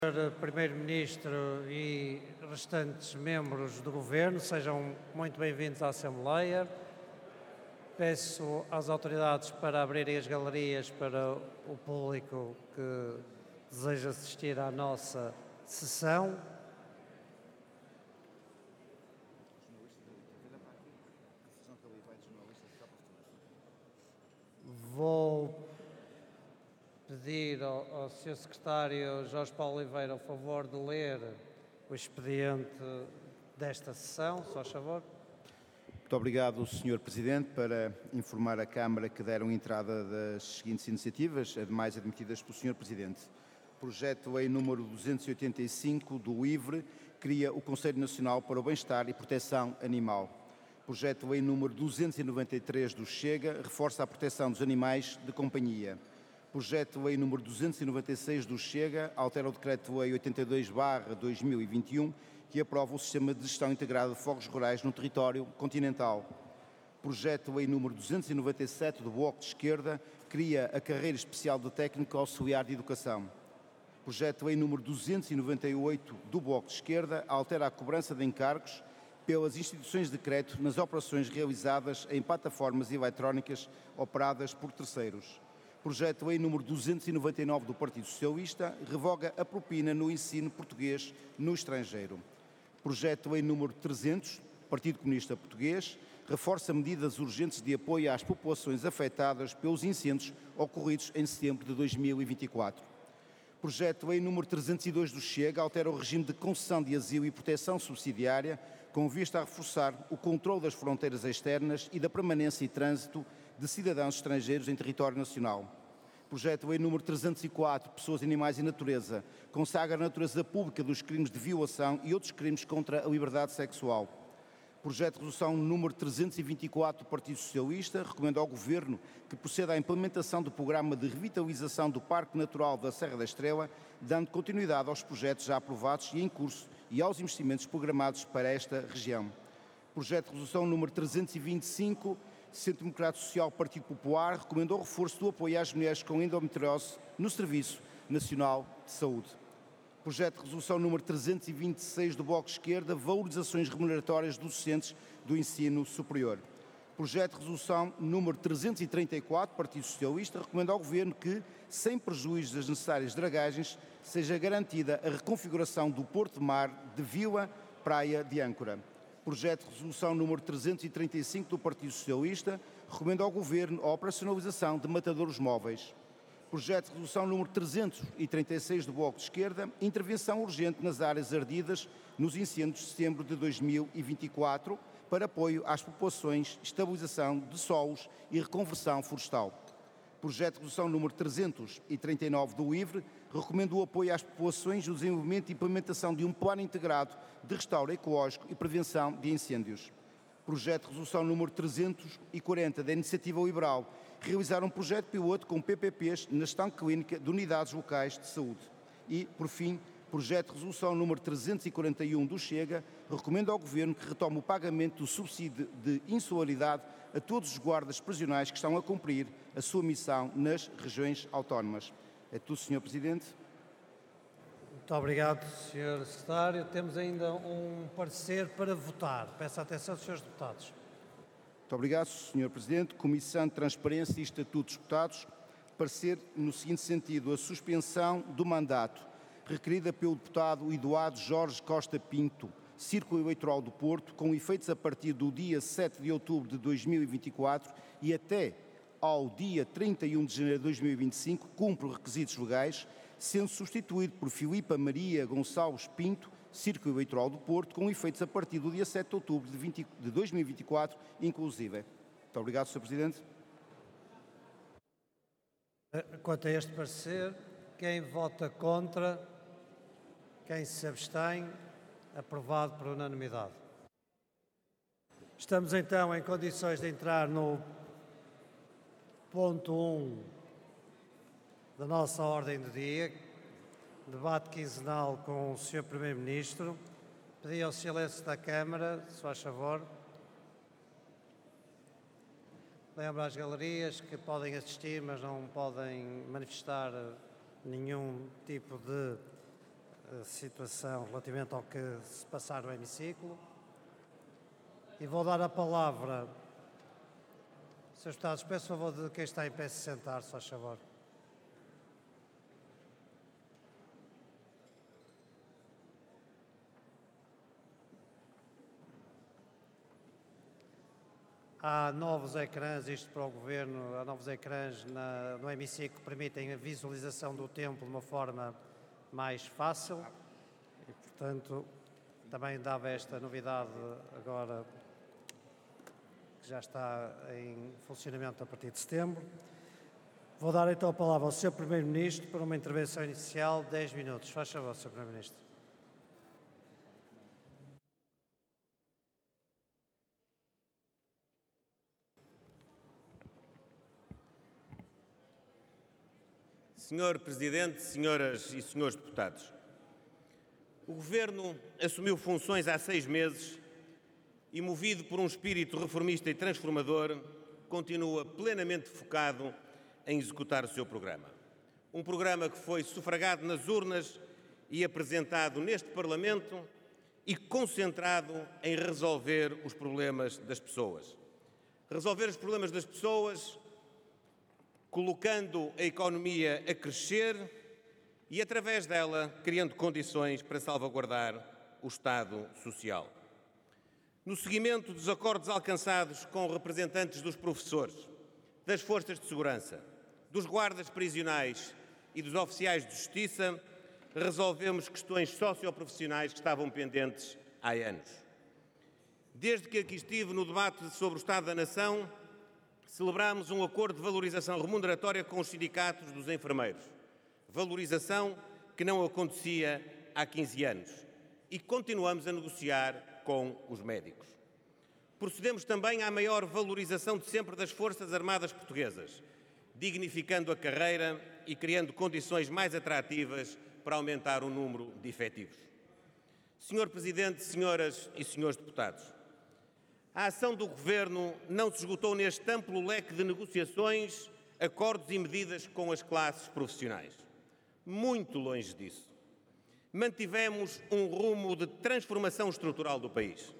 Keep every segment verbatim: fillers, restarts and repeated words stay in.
senhor Primeiro-Ministro e restantes membros do Governo, sejam muito bem-vindos à Assembleia. Peço às autoridades para abrirem as galerias para o público que deseja assistir à nossa sessão. Vou pedir ao, ao senhor Secretário Jorge Paulo Oliveira o favor de ler o expediente desta sessão, se faz favor. Muito obrigado, senhor Presidente, para informar a Câmara que deram entrada das seguintes iniciativas, ademais admitidas pelo senhor Presidente. Projeto Lei número duzentos e oitenta e cinco do I V R E cria o Conselho Nacional para o Bem-Estar e Proteção Animal. Projeto Lei número duzentos e noventa e três do Chega reforça a proteção dos animais de companhia. Projeto Lei número duzentos e noventa e seis do Chega altera o Decreto-Lei oitenta e dois barra dois mil e vinte e um, que aprova o Sistema de Gestão Integrada de Fogos Rurais no território continental. Projeto Lei número duzentos e noventa e sete do Bloco de Esquerda cria a carreira especial de técnico auxiliar de educação. Projeto Lei número duzentos e noventa e oito do Bloco de Esquerda altera a cobrança de encargos pelas instituições de crédito nas operações realizadas em plataformas eletrónicas operadas por terceiros. Projeto Lei número duzentos e noventa e nove do Partido Socialista revoga a propina no ensino português no estrangeiro. Projeto Lei número trezentos, Partido Comunista Português, reforça medidas urgentes de apoio às populações afetadas pelos incêndios ocorridos em setembro de dois mil e vinte e quatro. Projeto Lei número trezentos e dois do Chega altera o regime de concessão de asilo e proteção subsidiária com vista a reforçar o controle das fronteiras externas e da permanência e trânsito de cidadãos estrangeiros em território nacional. Projeto Lei número trezentos e quatro, Pessoas, Animais e Natureza, consagra a natureza pública dos crimes de violação e outros crimes contra a liberdade sexual. Projeto de Resolução número trezentos e vinte e quatro do Partido Socialista recomenda ao Governo que proceda à implementação do Programa de Revitalização do Parque Natural da Serra da Estrela, dando continuidade aos projetos já aprovados e em curso e aos investimentos programados para esta região. Projeto de Resolução número trezentos e vinte e cinco, Centro Democrático Social Partido Popular recomenda o reforço do apoio às mulheres com endometriose no Serviço Nacional de Saúde. Projeto de Resolução número trezentos e vinte e seis do Bloco de Esquerda, valorizações remuneratórias dos docentes do ensino superior. Projeto de Resolução número trezentos e trinta e quatro, Partido Socialista, recomenda ao Governo que, sem prejuízo das necessárias dragagens, seja garantida a reconfiguração do Porto de Mar de Vila Praia de Âncora. Projeto de Resolução número trezentos e trinta e cinco do Partido Socialista recomenda ao Governo a operacionalização de matadouros móveis. Projeto de Resolução número trezentos e trinta e seis do Bloco de Esquerda, intervenção urgente nas áreas ardidas nos incêndios de setembro de dois mil e vinte e quatro para apoio às populações, estabilização de solos e reconversão florestal. Projeto de Resolução número trezentos e trinta e nove do I V R E recomenda o apoio às populações no desenvolvimento e implementação de um plano integrado de restauro ecológico e prevenção de incêndios. Projeto de Resolução número trezentos e quarenta da Iniciativa Liberal, realizar um projeto piloto com P P Ps na gestão clínica de unidades locais de saúde. E, por fim, Projeto de Resolução número trezentos e quarenta e um do Chega recomenda ao Governo que retome o pagamento do subsídio de insularidade a todos os guardas prisionais que estão a cumprir a sua missão nas regiões autónomas. É tudo, senhor Presidente. Muito obrigado, senhor Secretário. Temos ainda um parecer para votar. Peço a atenção dos senhores deputados. Muito obrigado, senhor Presidente. Comissão de Transparência e Estatuto dos Deputados, parecer no seguinte sentido: a suspensão do mandato requerida pelo deputado Eduardo Jorge Costa Pinto, Círculo Eleitoral do Porto, com efeitos a partir do dia sete de outubro de dois mil e vinte e quatro e até ao dia trinta e um de janeiro de dois mil e vinte e cinco, cumpre os requisitos legais, sendo substituído por Filipa Maria Gonçalves Pinto, Círculo Eleitoral do Porto, com efeitos a partir do dia sete de outubro de, vinte, de dois mil e vinte e quatro, inclusive. Muito obrigado, senhor Presidente. Quanto a este parecer, quem vota contra, quem se abstém, aprovado por unanimidade. Estamos então em condições de entrar no ponto um da nossa ordem do dia, debate quinzenal com o senhor Primeiro-Ministro. Pedi ao silêncio da Câmara, se faz favor. Lembro às galerias que podem assistir, mas não podem manifestar nenhum tipo de situação relativamente ao que se passar no hemiciclo. E vou dar a palavra, senhores Deputados, peço favor de quem está em pé se sentar, se faz favor. Há novos ecrãs, isto para o Governo, há novos ecrãs na, no hemiciclo que permitem a visualização do tempo de uma forma mais fácil e, portanto, também dava esta novidade agora que já está em funcionamento a partir de setembro. Vou dar então a palavra ao senhor Primeiro-Ministro para uma intervenção inicial de dez minutos. Faz favor, senhor Primeiro-Ministro. senhor Presidente, senhoras e senhores deputados, o Governo assumiu funções há seis meses e, movido por um espírito reformista e transformador, continua plenamente focado em executar o seu programa. Um programa que foi sufragado nas urnas e apresentado neste Parlamento e concentrado em resolver os problemas das pessoas. Resolver os problemas das pessoas colocando a economia a crescer e, através dela, criando condições para salvaguardar o Estado Social. No seguimento dos acordos alcançados com representantes dos professores, das forças de segurança, dos guardas prisionais e dos oficiais de justiça, resolvemos questões socioprofissionais que estavam pendentes há anos. Desde que aqui estive no debate sobre o Estado da Nação, celebramos um acordo de valorização remuneratória com os sindicatos dos enfermeiros. Valorização que não acontecia há quinze anos. E continuamos a negociar com os médicos. Procedemos também à maior valorização de sempre das Forças Armadas Portuguesas, dignificando a carreira e criando condições mais atrativas para aumentar o número de efetivos. senhor Presidente, senhoras e senhores deputados, a ação do Governo não se esgotou neste amplo leque de negociações, acordos e medidas com as classes profissionais. Muito longe disso. Mantivemos um rumo de transformação estrutural do país.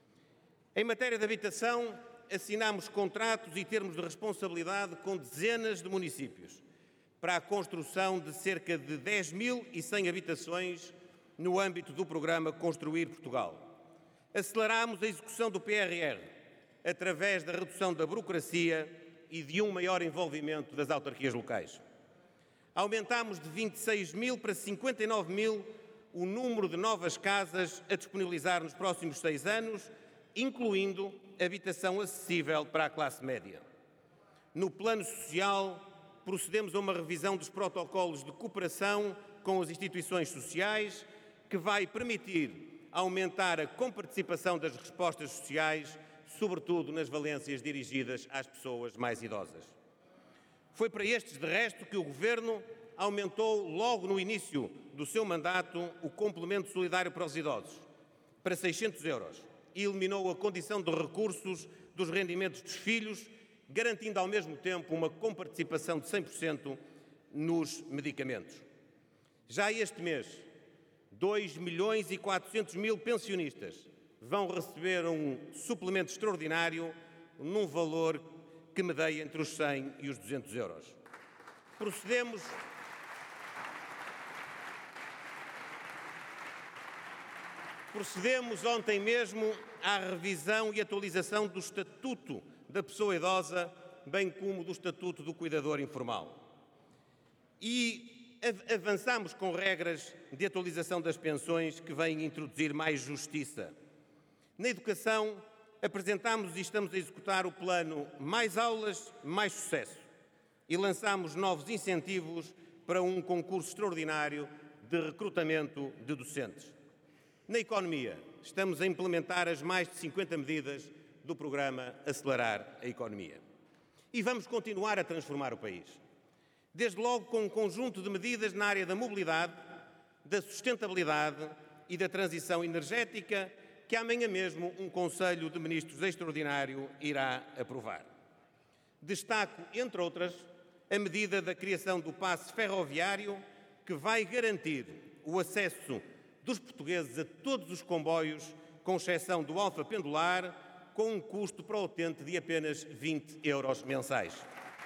Em matéria de habitação, assinámos contratos e termos de responsabilidade com dezenas de municípios para a construção de cerca de dez mil e cem habitações no âmbito do programa Construir Portugal. Aceleramos a execução do P R R através da redução da burocracia e de um maior envolvimento das autarquias locais. Aumentámos de vinte e seis mil para cinquenta e nove mil o número de novas casas a disponibilizar nos próximos seis anos, incluindo habitação acessível para a classe média. No plano social, procedemos a uma revisão dos protocolos de cooperação com as instituições sociais, que vai permitir aumentar a comparticipação das respostas sociais, sobretudo nas valências dirigidas às pessoas mais idosas. Foi para estes, de resto, que o Governo aumentou, logo no início do seu mandato, o complemento solidário para os idosos, para seiscentos euros, e eliminou a condição de recursos dos rendimentos dos filhos, garantindo ao mesmo tempo uma comparticipação de cem por cento nos medicamentos. Já este mês, dois milhões e quatrocentos mil pensionistas vão receber um suplemento extraordinário num valor que medeia entre os cem e os duzentos euros. Procedemos... Procedemos ontem mesmo à revisão e atualização do Estatuto da Pessoa Idosa, bem como do Estatuto do Cuidador Informal. E avançamos com regras de atualização das pensões que vêm introduzir mais justiça. Na educação, apresentámos e estamos a executar o plano Mais Aulas, Mais Sucesso e lançámos novos incentivos para um concurso extraordinário de recrutamento de docentes. Na economia, estamos a implementar as mais de cinquenta medidas do programa Acelerar a Economia. E vamos continuar a transformar o país. Desde logo com um conjunto de medidas na área da mobilidade, da sustentabilidade e da transição energética, que amanhã mesmo um Conselho de Ministros extraordinário irá aprovar. Destaco, entre outras, a medida da criação do passe ferroviário, que vai garantir o acesso dos portugueses a todos os comboios, com exceção do Alfa Pendular, com um custo para o utente de apenas vinte euros mensais.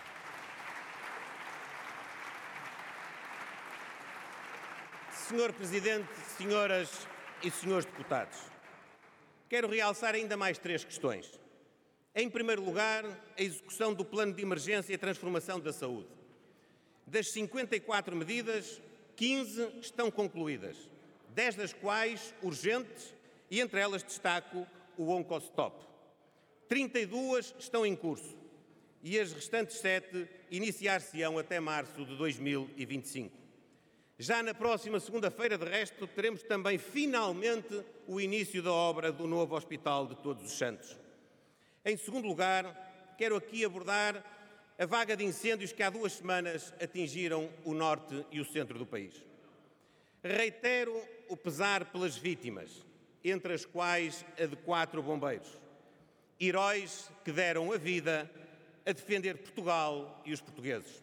Senhor Presidente, senhoras e senhores deputados, quero realçar ainda mais três questões. Em primeiro lugar, a execução do Plano de Emergência e Transformação da Saúde. Das cinquenta e quatro medidas, quinze estão concluídas, dez das quais urgentes, e entre elas destaco o Oncostop. trinta e duas estão em curso e as restantes sete iniciar-se-ão até março de dois mil e vinte e cinco. Já na próxima segunda-feira, de resto, teremos também finalmente o início da obra do novo Hospital de Todos os Santos. Em segundo lugar, quero aqui abordar a vaga de incêndios que há duas semanas atingiram o norte e o centro do país. Reitero o pesar pelas vítimas, entre as quais a de quatro bombeiros, heróis que deram a vida a defender Portugal e os portugueses.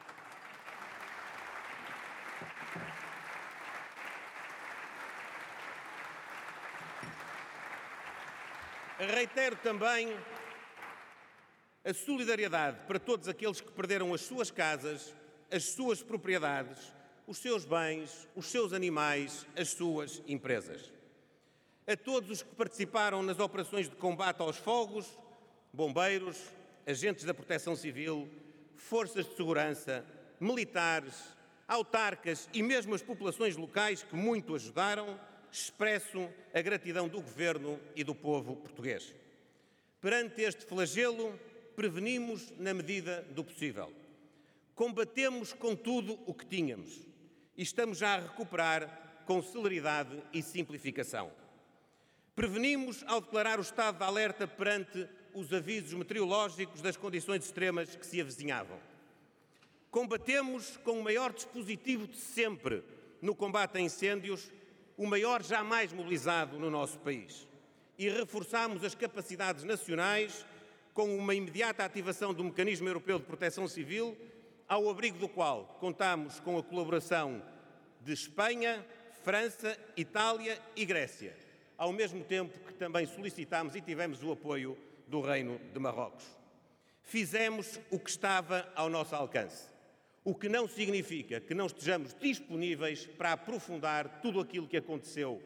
Reitero também a solidariedade para todos aqueles que perderam as suas casas, as suas propriedades, os seus bens, os seus animais, as suas empresas. A todos os que participaram nas operações de combate aos fogos, bombeiros, agentes da Proteção Civil, forças de segurança, militares, autarcas e mesmo as populações locais que muito ajudaram, expresso a gratidão do Governo e do povo português. Perante este flagelo, prevenimos na medida do possível. Combatemos com tudo o que tínhamos e estamos já a recuperar com celeridade e simplificação. Prevenimos ao declarar o estado de alerta perante os avisos meteorológicos das condições extremas que se avizinhavam. Combatemos com o maior dispositivo de sempre no combate a incêndios, o maior jamais mobilizado no nosso país. E reforçamos as capacidades nacionais com uma imediata ativação do Mecanismo Europeu de Proteção Civil, ao abrigo do qual contamos com a colaboração de Espanha, França, Itália e Grécia, ao mesmo tempo que também solicitamos e tivemos o apoio do Reino de Marrocos. Fizemos o que estava ao nosso alcance, o que não significa que não estejamos disponíveis para aprofundar tudo aquilo que aconteceu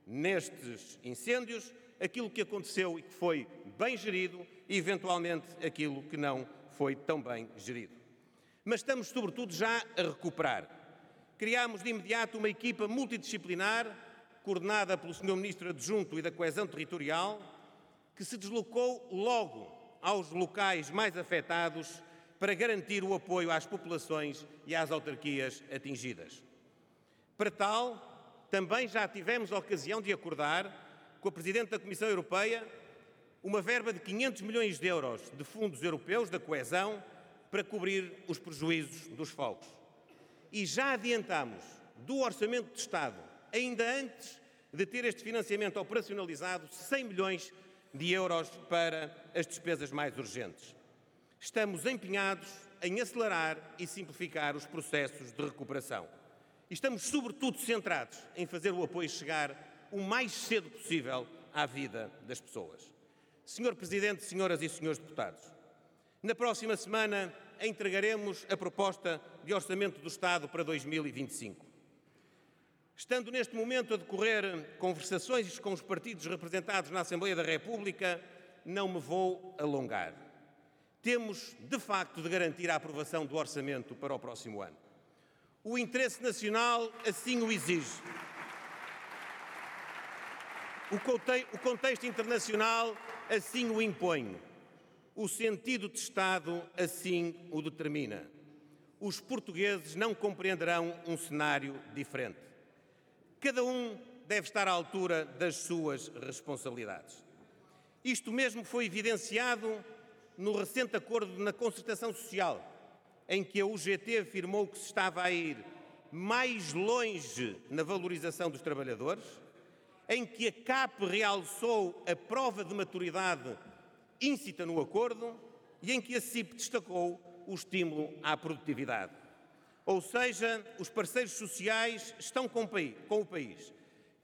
nestes incêndios, aquilo que aconteceu e que foi bem gerido e, eventualmente, aquilo que não foi tão bem gerido. Mas estamos, sobretudo, já a recuperar. Criámos de imediato uma equipa multidisciplinar, coordenada pelo senhor Ministro Adjunto e da Coesão Territorial, que se deslocou logo aos locais mais afetados para garantir o apoio às populações e às autarquias atingidas. Para tal, também já tivemos a ocasião de acordar com a Presidente da Comissão Europeia uma verba de quinhentos milhões de euros de fundos europeus da coesão para cobrir os prejuízos dos fogos. E já adiantamos do Orçamento de Estado, ainda antes de ter este financiamento operacionalizado, cem milhões de euros para as despesas mais urgentes. Estamos empenhados em acelerar e simplificar os processos de recuperação. E estamos, sobretudo, centrados em fazer o apoio chegar o mais cedo possível à vida das pessoas. senhor Presidente, senhoras e senhores deputados, na próxima semana entregaremos a proposta de Orçamento do Estado para dois mil e vinte e cinco. Estando neste momento a decorrer conversações com os partidos representados na Assembleia da República, não me vou alongar. Temos, de facto, de garantir a aprovação do orçamento para o próximo ano. O interesse nacional assim o exige. O contexto internacional assim o impõe. O sentido de Estado assim o determina. Os portugueses não compreenderão um cenário diferente. Cada um deve estar à altura das suas responsabilidades. Isto mesmo foi evidenciado no recente acordo na concertação social, em que a U G T afirmou que se estava a ir mais longe na valorização dos trabalhadores, em que a C A P realçou a prova de maturidade íncita no acordo e em que a C I P destacou o estímulo à produtividade. Ou seja, os parceiros sociais estão com o país.